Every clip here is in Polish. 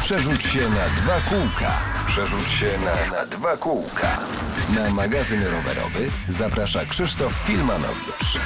Przerzuć się na dwa kółka. Przerzuć się na dwa kółka. Na magazyn rowerowy zaprasza Krzysztof Filmanowicz.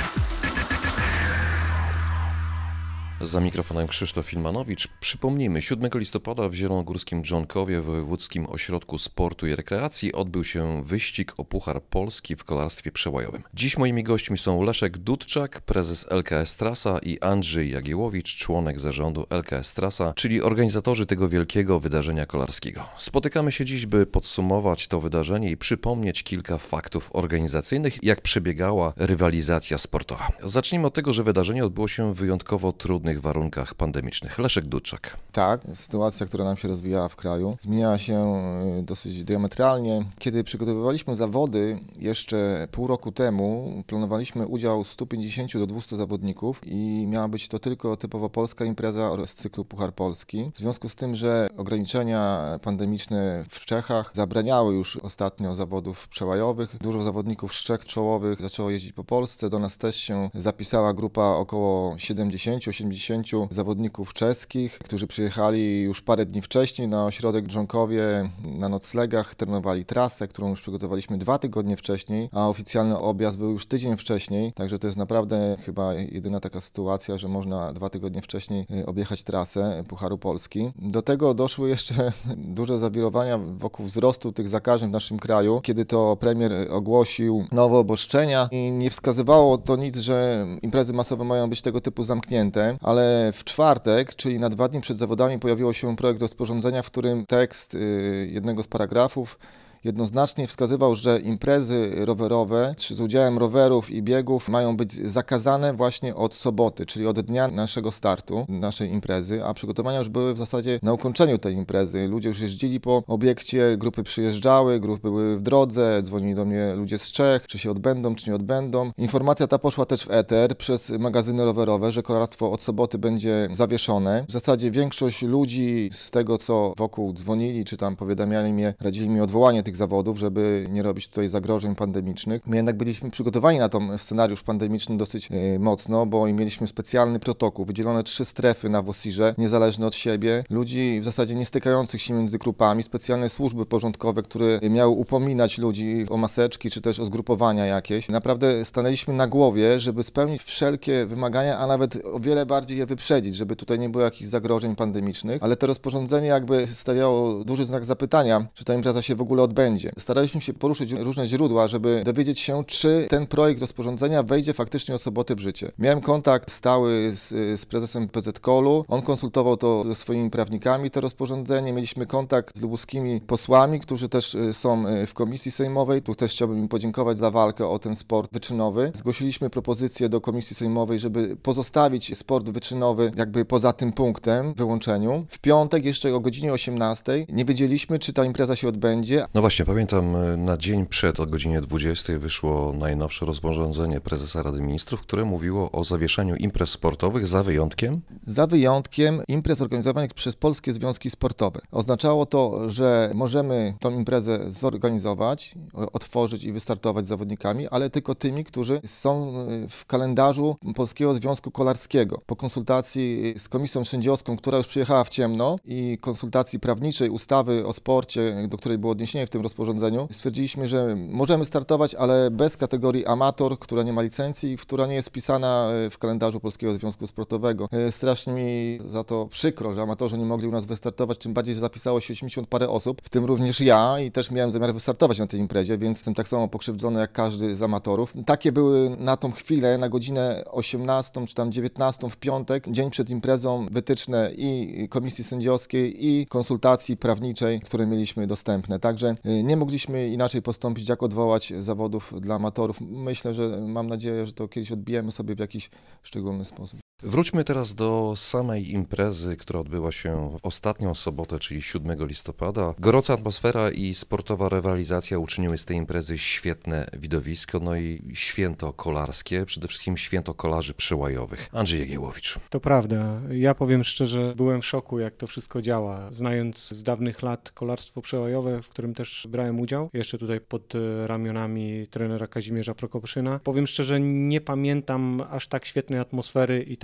Za mikrofonem Krzysztof Filmanowicz. Przypomnijmy, 7 listopada w Zielonogórskim Dżonkowie, Wojewódzkim Ośrodku Sportu i Rekreacji odbył się wyścig o Puchar Polski w kolarstwie przełajowym. Dziś moimi gośćmi są Leszek Dudczak, prezes LKS Trasa, i Andrzej Jagiełowicz, członek zarządu LKS Trasa, czyli organizatorzy tego wielkiego wydarzenia kolarskiego. Spotykamy się dziś, by podsumować to wydarzenie i przypomnieć kilka faktów organizacyjnych, jak przebiegała rywalizacja sportowa. Zacznijmy od tego, że wydarzenie odbyło się w wyjątkowo trudnych warunkach pandemicznych. Leszek Dudczak. Tak, sytuacja, która nam się rozwijała w kraju, zmieniała się dosyć diametralnie. Kiedy przygotowywaliśmy zawody jeszcze pół roku temu, planowaliśmy udział 150 do 200 zawodników i miała być to tylko typowo polska impreza z cyklu Puchar Polski. W związku z tym, że ograniczenia pandemiczne w Czechach zabraniały już ostatnio zawodów przełajowych, dużo zawodników z Czech czołowych zaczęło jeździć po Polsce. Do nas też się zapisała grupa około 70-80 zawodników czeskich, którzy przyjechali już parę dni wcześniej na ośrodek w Dżonkowie na noclegach, trenowali trasę, którą już przygotowaliśmy 2 tygodnie wcześniej, a oficjalny objazd był już tydzień wcześniej, także to jest naprawdę chyba jedyna taka sytuacja, że można 2 tygodnie wcześniej objechać trasę Pucharu Polski. Do tego doszły jeszcze duże zawirowania wokół wzrostu tych zakażeń w naszym kraju, kiedy to premier ogłosił nowe obostrzenia i nie wskazywało to nic, że imprezy masowe mają być tego typu zamknięte, ale w czwartek, czyli na 2 dni przed zawodami, pojawił się projekt rozporządzenia, w którym tekst jednego z paragrafów jednoznacznie wskazywał, że imprezy rowerowe, czy z udziałem rowerów i biegów, mają być zakazane właśnie od soboty, czyli od dnia naszego startu, naszej imprezy, a przygotowania już były w zasadzie na ukończeniu tej imprezy. Ludzie już jeździli po obiekcie, grupy przyjeżdżały, grupy były w drodze, dzwonili do mnie ludzie z Czech, czy się odbędą, czy nie odbędą. Informacja ta poszła też w eter przez magazyny rowerowe, że kolarstwo od soboty będzie zawieszone. W zasadzie większość ludzi z tego, co wokół dzwonili, czy tam powiadamiali mnie, radzili mi odwołanie tych zawodów, żeby nie robić tutaj zagrożeń pandemicznych. My jednak byliśmy przygotowani na ten scenariusz pandemiczny dosyć mocno, bo mieliśmy specjalny protokół, wydzielone 3 strefy na WOSIR-ze, niezależne od siebie, ludzi w zasadzie nie stykających się między grupami, specjalne służby porządkowe, które miały upominać ludzi o maseczki, czy też o zgrupowania jakieś. Naprawdę stanęliśmy na głowie, żeby spełnić wszelkie wymagania, a nawet o wiele bardziej je wyprzedzić, żeby tutaj nie było jakichś zagrożeń pandemicznych, ale to rozporządzenie jakby stawiało duży znak zapytania, czy ta impreza się w ogóle odbędzie. Staraliśmy się poruszyć różne źródła, żeby dowiedzieć się, czy ten projekt rozporządzenia wejdzie faktycznie od soboty w życie. Miałem kontakt stały z prezesem PZKOL-u, on konsultował to ze swoimi prawnikami, to rozporządzenie. Mieliśmy kontakt z lubuskimi posłami, którzy też są w komisji sejmowej. Tu też chciałbym im podziękować za walkę o ten sport wyczynowy. Zgłosiliśmy propozycję do komisji sejmowej, żeby pozostawić sport wyczynowy jakby poza tym punktem, wyłączeniu. W piątek jeszcze o godzinie 18 nie wiedzieliśmy, czy ta impreza się odbędzie. No właśnie, pamiętam, na dzień przed o godzinie 20 wyszło najnowsze rozporządzenie prezesa Rady Ministrów, które mówiło o zawieszeniu imprez sportowych za wyjątkiem? Za wyjątkiem imprez organizowanych przez polskie związki sportowe. Oznaczało to, że możemy tą imprezę zorganizować, otworzyć i wystartować z zawodnikami, ale tylko tymi, którzy są w kalendarzu Polskiego Związku Kolarskiego. Po konsultacji z komisją sędziowską, która już przyjechała w ciemno, i konsultacji prawniczej ustawy o sporcie, do której było odniesienie w tym rozporządzeniu, stwierdziliśmy, że możemy startować, ale bez kategorii amator, która nie ma licencji, która nie jest wpisana w kalendarzu Polskiego Związku Sportowego. Strasznie mi za to przykro, że amatorzy nie mogli u nas wystartować, tym bardziej, że zapisało się 80 parę osób, w tym również ja, i też miałem zamiar wystartować na tej imprezie, więc jestem tak samo pokrzywdzony jak każdy z amatorów. Takie były na tą chwilę, na godzinę 18 czy tam 19 w piątek, dzień przed imprezą, wytyczne i komisji sędziowskiej, i konsultacji prawniczej, które mieliśmy dostępne. Także nie mogliśmy inaczej postąpić, jak odwołać zawodów dla amatorów. Myślę, że mam nadzieję, że to kiedyś odbijemy sobie w jakiś szczególny sposób. Wróćmy teraz do samej imprezy, która odbyła się w ostatnią sobotę, czyli 7 listopada. Gorąca atmosfera i sportowa rywalizacja uczyniły z tej imprezy świetne widowisko, no i święto kolarskie, przede wszystkim święto kolarzy przełajowych. Andrzej Jagiełowicz. To prawda. Ja powiem szczerze, byłem w szoku, jak to wszystko działa. Znając z dawnych lat kolarstwo przełajowe, w którym też brałem udział, jeszcze tutaj pod ramionami trenera Kazimierza Prokopszyna, powiem szczerze, nie pamiętam aż tak świetnej atmosfery i tak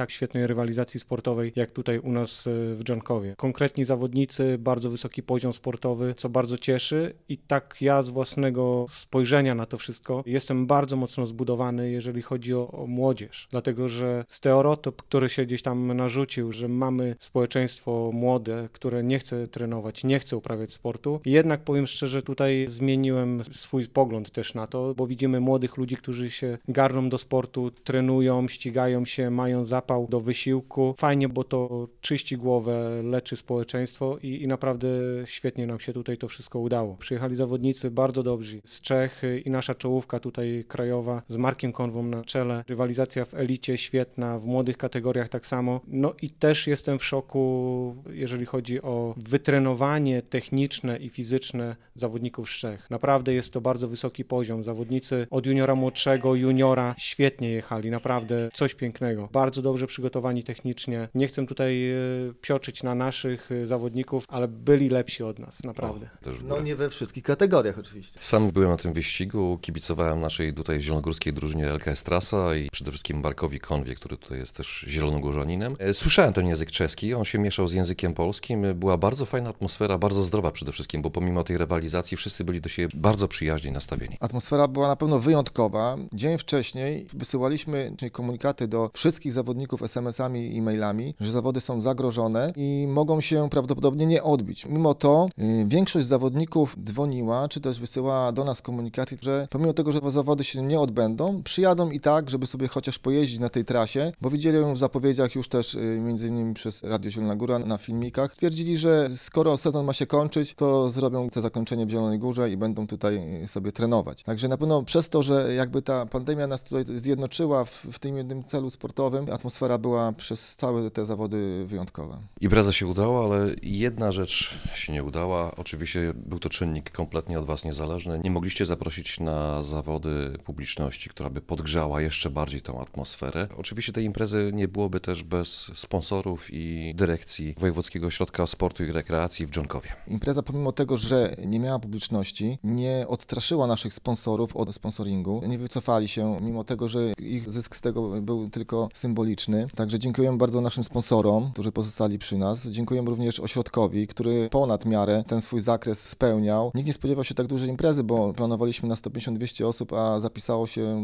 tak świetnej rywalizacji sportowej, jak tutaj u nas w Dżonkowie. Konkretni zawodnicy, bardzo wysoki poziom sportowy, co bardzo cieszy i tak ja z własnego spojrzenia na to wszystko jestem bardzo mocno zbudowany, jeżeli chodzi o młodzież, dlatego że stereotyp, który się gdzieś tam narzucił, że mamy społeczeństwo młode, które nie chce trenować, nie chce uprawiać sportu, jednak powiem szczerze, tutaj zmieniłem swój pogląd też na to, bo widzimy młodych ludzi, którzy się garną do sportu, trenują, ścigają się, mają zapał do wysiłku. Fajnie, bo to czyści głowę, leczy społeczeństwo i naprawdę świetnie nam się tutaj to wszystko udało. Przyjechali zawodnicy bardzo dobrzy z Czech i nasza czołówka tutaj krajowa z Markiem Konwą na czele. Rywalizacja w elicie świetna, w młodych kategoriach tak samo. No i też jestem w szoku, jeżeli chodzi o wytrenowanie techniczne i fizyczne zawodników z Czech. Naprawdę jest to bardzo wysoki poziom. Zawodnicy od juniora młodszego, juniora świetnie jechali, naprawdę coś pięknego. Bardzo dobrze przygotowani technicznie. Nie chcę tutaj psioczyć na naszych zawodników, ale byli lepsi od nas, naprawdę. No nie we wszystkich kategoriach oczywiście. Sam byłem na tym wyścigu, kibicowałem naszej tutaj zielonogórskiej drużynie LKS Trasa i przede wszystkim Markowi Konwie, który tutaj jest też zielonogórzaninem. Słyszałem ten język czeski, on się mieszał z językiem polskim. Była bardzo fajna atmosfera, bardzo zdrowa przede wszystkim, bo pomimo tej rywalizacji wszyscy byli do siebie bardzo przyjaźnie nastawieni. Atmosfera była na pewno wyjątkowa. Dzień wcześniej wysyłaliśmy komunikaty do wszystkich zawodników SMS-ami i e-mailami, że zawody są zagrożone i mogą się prawdopodobnie nie odbyć. Mimo to większość zawodników dzwoniła, czy też wysyłała do nas komunikaty, że pomimo tego, że zawody się nie odbędą, przyjadą i tak, żeby sobie chociaż pojeździć na tej trasie, bo widzieli ją w zapowiedziach już też między innymi przez Radio Zielona Góra na filmikach. Twierdzili, że skoro sezon ma się kończyć, to zrobią to zakończenie w Zielonej Górze i będą tutaj sobie trenować. Także na pewno przez to, że jakby ta pandemia nas tutaj zjednoczyła w tym jednym celu sportowym, atmosfera była przez całe te zawody wyjątkowa. Impreza się udała, ale jedna rzecz się nie udała. Oczywiście był to czynnik kompletnie od Was niezależny. Nie mogliście zaprosić na zawody publiczności, która by podgrzała jeszcze bardziej tą atmosferę. Oczywiście tej imprezy nie byłoby też bez sponsorów i dyrekcji Wojewódzkiego Ośrodka Sportu i Rekreacji w Dżonkowie. Impreza pomimo tego, że nie miała publiczności, nie odstraszyła naszych sponsorów od sponsoringu. Nie wycofali się, mimo tego, że ich zysk z tego był tylko symboliczny. Także dziękujemy bardzo naszym sponsorom, którzy pozostali przy nas. Dziękujemy również ośrodkowi, który ponad miarę ten swój zakres spełniał. Nikt nie spodziewał się tak dużej imprezy, bo planowaliśmy na 150-200 osób, a zapisało się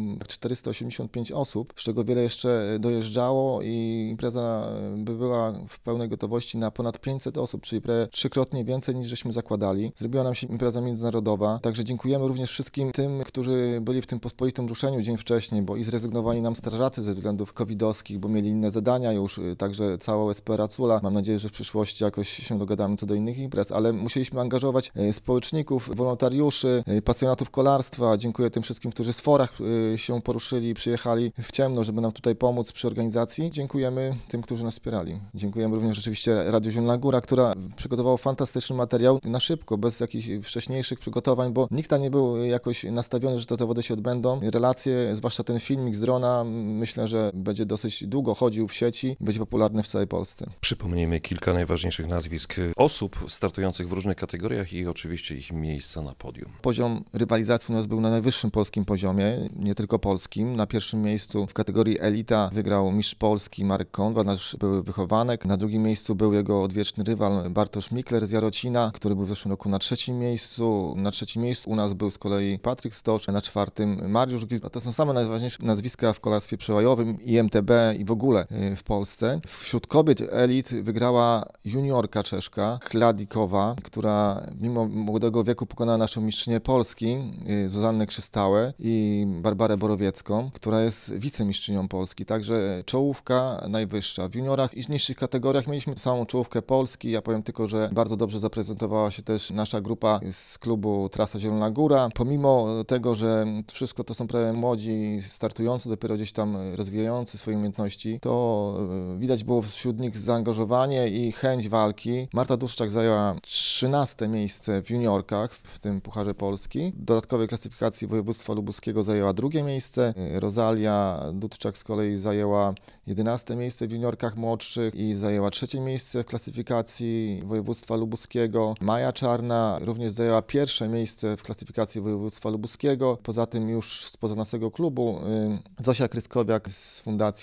485 osób, z czego wiele jeszcze dojeżdżało i impreza by była w pełnej gotowości na ponad 500 osób, czyli prawie trzykrotnie więcej niż żeśmy zakładali. Zrobiła nam się impreza międzynarodowa, także dziękujemy również wszystkim tym, którzy byli w tym pospolitym ruszeniu dzień wcześniej, bo i zrezygnowali nam strażacy ze względów covidowskich, bo mieli inne zadania już, także cała OSP Racula. Mam nadzieję, że w przyszłości jakoś się dogadamy co do innych imprez, ale musieliśmy angażować społeczników, wolontariuszy, pasjonatów kolarstwa. Dziękuję tym wszystkim, którzy z forach się poruszyli, przyjechali w ciemno, żeby nam tutaj pomóc przy organizacji. Dziękujemy tym, którzy nas wspierali. Dziękujemy również oczywiście Radiu Zielona Góra, która przygotowała fantastyczny materiał na szybko, bez jakichś wcześniejszych przygotowań, bo nikt tam nie był jakoś nastawiony, że te zawody się odbędą. Relacje, zwłaszcza ten filmik z drona, myślę, że będzie dosyć długo chodził w sieci i będzie popularny w całej Polsce. Przypomnijmy kilka najważniejszych nazwisk osób startujących w różnych kategoriach i oczywiście ich miejsca na podium. Poziom rywalizacji u nas był na najwyższym polskim poziomie, nie tylko polskim. Na pierwszym miejscu w kategorii elita wygrał mistrz Polski Marek Konwa, nasz były wychowanek. Na drugim miejscu był jego odwieczny rywal Bartosz Mikler z Jarocina, który był w zeszłym roku na trzecim miejscu. Na trzecim miejscu u nas był z kolei Patryk Stosz, na czwartym Mariusz Gil. To są same najważniejsze nazwiska w kolarstwie przełajowym i MTB i w ogóle w Polsce. Wśród kobiet elit wygrała juniorka czeszka Chladikowa, która mimo młodego wieku pokonała naszą mistrzynię Polski Zuzannę Krzystałę i Barbarę Borowiecką, która jest wicemistrzynią Polski. Także czołówka najwyższa. W juniorach i niższych kategoriach mieliśmy samą czołówkę Polski. Ja powiem tylko, że bardzo dobrze zaprezentowała się też nasza grupa z klubu Trasa Zielona Góra. Pomimo tego, że wszystko to są prawie młodzi startujący, dopiero gdzieś tam rozwijający swoje umiejętności, to widać było wśród nich zaangażowanie i chęć walki. Marta Duszczak zajęła 13 miejsce w juniorkach w tym Pucharze Polski. W dodatkowej klasyfikacji województwa lubuskiego zajęła drugie miejsce. Rosalia Dudczak z kolei zajęła 11 miejsce w juniorkach młodszych i zajęła trzecie miejsce w klasyfikacji województwa lubuskiego. Maja Czarna również zajęła pierwsze miejsce w klasyfikacji województwa lubuskiego. Poza tym już spoza naszego klubu Zosia Kryskowiak z Fundacji 1%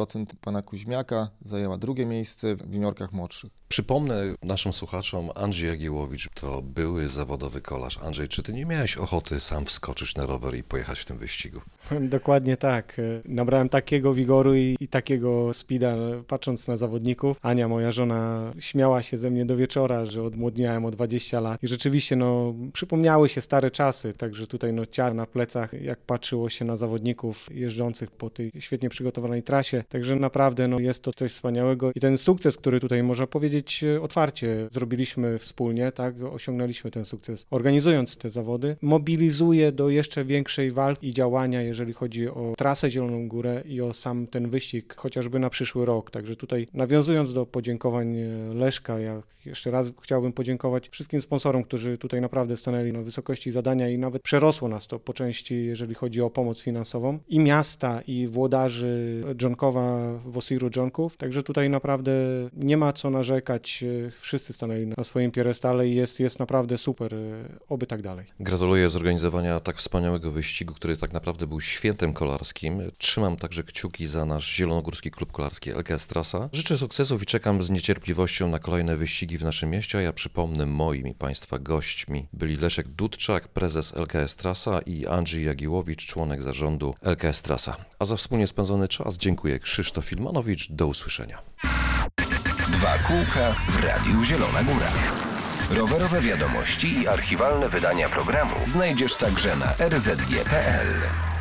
10% pana Kuźmiaka, zajęła drugie miejsce w juniorkach młodszych. Przypomnę naszym słuchaczom, Andrzej Jagiełowicz to były zawodowy kolarz. Andrzej, czy ty nie miałeś ochoty sam wskoczyć na rower i pojechać w tym wyścigu? Dokładnie tak. Nabrałem takiego wigoru i takiego speeda, patrząc na zawodników. Ania, moja żona, śmiała się ze mnie do wieczora, że odmłodniałem o 20 lat. I rzeczywiście, przypomniały się stare czasy, także tutaj ciar na plecach, jak patrzyło się na zawodników jeżdżących po tej świetnie przygotowanej trasie. Także naprawdę, jest to coś wspaniałego. I ten sukces, który tutaj można powiedzieć otwarcie zrobiliśmy wspólnie, tak, osiągnęliśmy ten sukces, organizując te zawody, mobilizuje do jeszcze większej walki i działania, jeżeli chodzi o trasę Zieloną Górę i o sam ten wyścig, chociażby na przyszły rok. Także tutaj nawiązując do podziękowań Leszka, ja jeszcze raz chciałbym podziękować wszystkim sponsorom, którzy tutaj naprawdę stanęli na wysokości zadania i nawet przerosło nas to po części, jeżeli chodzi o pomoc finansową i miasta, i włodarzy Dżonkowa, Wosiru Dżonków. Także tutaj naprawdę nie ma co narzekać. Wszyscy stanęli na swoim piedestale i jest naprawdę super. Oby tak dalej. Gratuluję zorganizowania tak wspaniałego wyścigu, który tak naprawdę był świętem kolarskim. Trzymam także kciuki za nasz Zielonogórski Klub Kolarski LKS Trasa. Życzę sukcesów i czekam z niecierpliwością na kolejne wyścigi w naszym mieście, a ja przypomnę, moimi Państwa gośćmi byli Leszek Dudczak, prezes LKS Trasa i Andrzej Jagiełowicz, członek zarządu LKS Trasa. A za wspólnie spędzony czas dziękuję Krzysztof Filmanowicz. Do usłyszenia. Dwa kółka w Radiu Zielona Góra. Rowerowe wiadomości i archiwalne wydania programu znajdziesz także na rzg.pl.